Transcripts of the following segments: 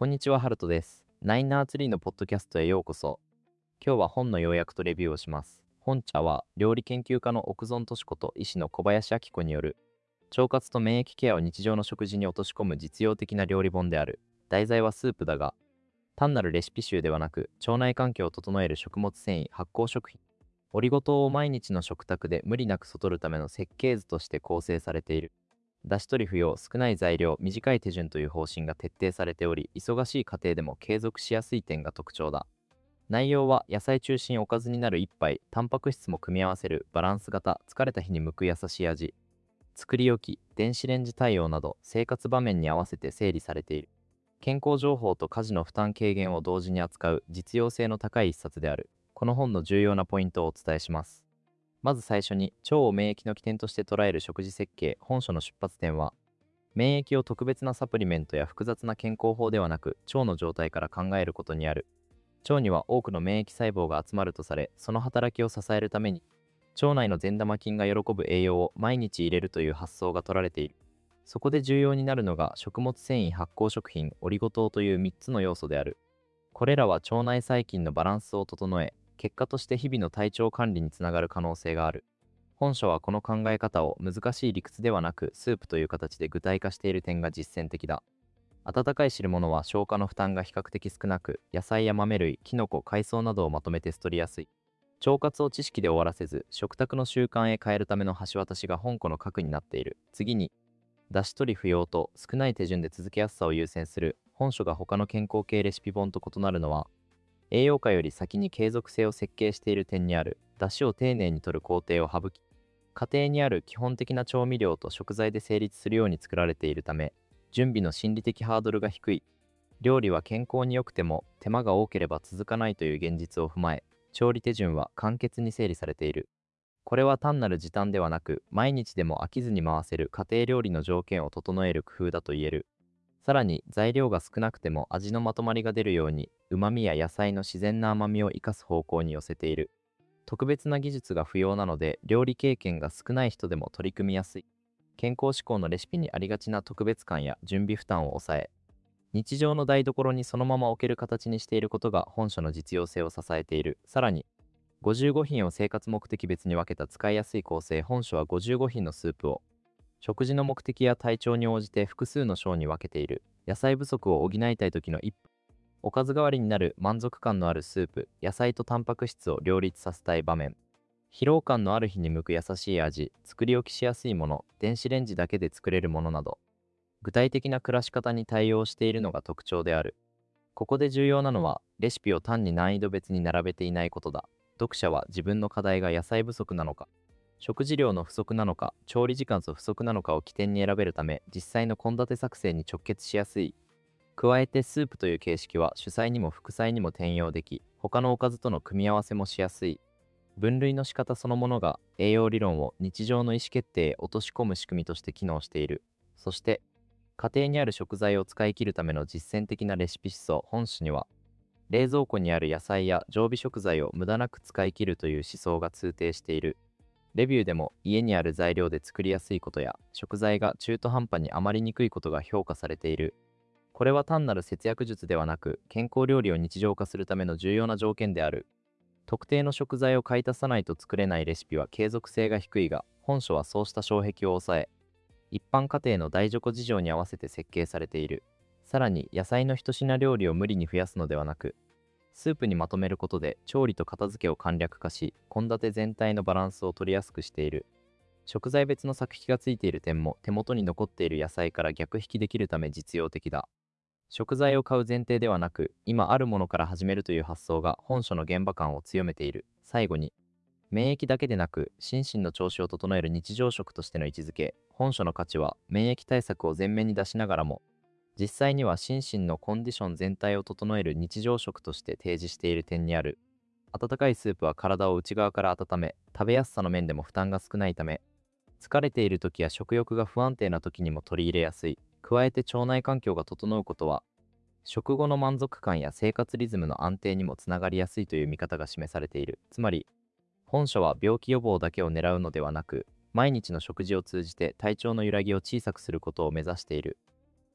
こんにちは、ハルトです。ナインナーツリーのポッドキャストへようこそ。今日は本の要約とレビューをします。本茶は料理研究家の奥園敏子と医師の小林明子による腸活と免疫ケアを日常の食事に落とし込む実用的な料理本である。題材はスープだが、単なるレシピ集ではなく、腸内環境を整える食物繊維、発酵食品、オリゴ糖を毎日の食卓で無理なく摂るための設計図として構成されている。出し取り不要、少ない材料、短い手順という方針が徹底されており、忙しい家庭でも継続しやすい点が特徴だ。内容は野菜中心おかずになる一杯、タンパク質も組み合わせるバランス型、疲れた日に向く優しい味、作り置き、電子レンジ対応など生活場面に合わせて整理されている。健康情報と家事の負担軽減を同時に扱う実用性の高い一冊である。この本の重要なポイントをお伝えします。まず最初に、腸を免疫の起点として捉える食事設計。本書の出発点は、免疫を特別なサプリメントや複雑な健康法ではなく、腸の状態から考えることにある。腸には多くの免疫細胞が集まるとされ、その働きを支えるために、腸内の善玉菌が喜ぶ栄養を毎日入れるという発想が取られている。そこで重要になるのが食物繊維、発酵食品、オリゴ糖という3つの要素である。これらは腸内細菌のバランスを整え、結果として日々の体調管理につながる可能性がある。本書はこの考え方を難しい理屈ではなくスープという形で具体化している点が実践的だ。温かい汁物は消化の負担が比較的少なく、野菜や豆類、キノコ、海藻などをまとめて捨取りやすい。腸活を知識で終わらせず、食卓の習慣へ変えるための橋渡しが本書の核になっている。次に、出し取り不要と少ない手順で続けやすさを優先する。本書が他の健康系レシピ本と異なるのは、栄養価より先に継続性を設計している点にある。出汁を丁寧に取る工程を省き、家庭にある基本的な調味料と食材で成立するように作られているため、準備の心理的ハードルが低い。料理は健康に良くても手間が多ければ続かないという現実を踏まえ、調理手順は簡潔に整理されている。これは単なる時短ではなく、毎日でも飽きずに回せる家庭料理の条件を整える工夫だと言える。さらに材料が少なくても味のまとまりが出るように、旨味や野菜の自然な甘みを生かす方向に寄せている。特別な技術が不要なので、料理経験が少ない人でも取り組みやすい。健康志向のレシピにありがちな特別感や準備負担を抑え、日常の台所にそのまま置ける形にしていることが本書の実用性を支えている。さらに、55品を生活目的別に分けた使いやすい構成。本書は55品のスープを食事の目的や体調に応じて複数の章に分けている。野菜不足を補いたい時の一歩、おかず代わりになる満足感のあるスープ、野菜とタンパク質を両立させたい場面、疲労感のある日に向く優しい味、作り置きしやすいもの、電子レンジだけで作れるものなど、具体的な暮らし方に対応しているのが特徴である。ここで重要なのは、レシピを単に難易度別に並べていないことだ。読者は自分の課題が野菜不足なのか、食事量の不足なのか、調理時間の不足なのかを起点に選べるため、実際の献立作成に直結しやすい。加えてスープという形式は主菜にも副菜にも転用でき、他のおかずとの組み合わせもしやすい。分類の仕方そのものが栄養理論を日常の意思決定へ落とし込む仕組みとして機能している。そして、家庭にある食材を使い切るための実践的なレシピ思想。本書には、冷蔵庫にある野菜や常備食材を無駄なく使い切るという思想が通底している。レビューでも家にある材料で作りやすいことや食材が中途半端に余りにくいことが評価されている。これは単なる節約術ではなく、健康料理を日常化するための重要な条件である。特定の食材を買い足さないと作れないレシピは継続性が低いが、本書はそうした障壁を抑え、一般家庭の大事故事情に合わせて設計されている。さらに、野菜の一品料理を無理に増やすのではなく、スープにまとめることで調理と片付けを簡略化し、献立全体のバランスを取りやすくしている。食材別の作引がついている点も手元に残っている野菜から逆引きできるため実用的だ。食材を買う前提ではなく、今あるものから始めるという発想が本書の現場感を強めている。最後に、免疫だけでなく、心身の調子を整える日常食としての位置づけ。本書の価値は、免疫対策を前面に出しながらも、実際には心身のコンディション全体を整える日常食として提示している点にある。温かいスープは体を内側から温め、食べやすさの面でも負担が少ないため、疲れている時や食欲が不安定な時にも取り入れやすい。加えて腸内環境が整うことは、食後の満足感や生活リズムの安定にもつながりやすいという見方が示されている。つまり、本書は病気予防だけを狙うのではなく、毎日の食事を通じて体調の揺らぎを小さくすることを目指している。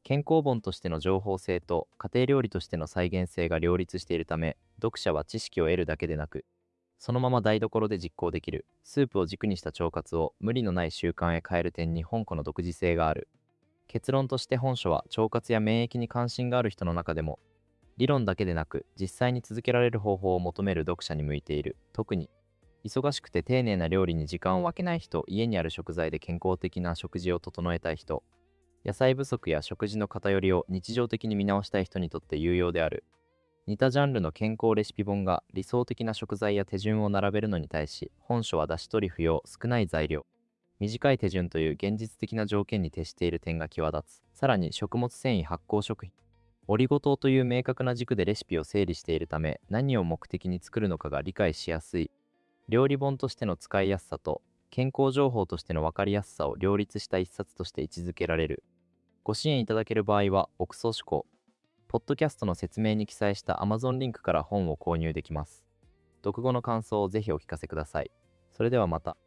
健康本としての情報性と家庭料理としての再現性が両立しているため、読者は知識を得るだけでなく、そのまま台所で実行できる。スープを軸にした腸活を無理のない習慣へ変える点に本庫の独自性がある。結論として本書は腸活や免疫に関心がある人の中でも、理論だけでなく実際に続けられる方法を求める読者に向いている。特に忙しくて丁寧な料理に時間を分けない人、家にある食材で健康的な食事を整えたい人、野菜不足や食事の偏りを日常的に見直したい人にとって有用である。似たジャンルの健康レシピ本が理想的な食材や手順を並べるのに対し、本書は出し取り不要、少ない材料、短い手順という現実的な条件に徹している点が際立つ。さらに食物繊維発酵食品、オリゴ糖という明確な軸でレシピを整理しているため、何を目的に作るのかが理解しやすい。料理本としての使いやすさと健康情報としての分かりやすさを両立した一冊として位置づけられる。ご支援いただける場合は、オクソ思考、ポッドキャストの説明に記載した Amazon リンクから本を購入できます。読後の感想をぜひお聞かせください。それではまた。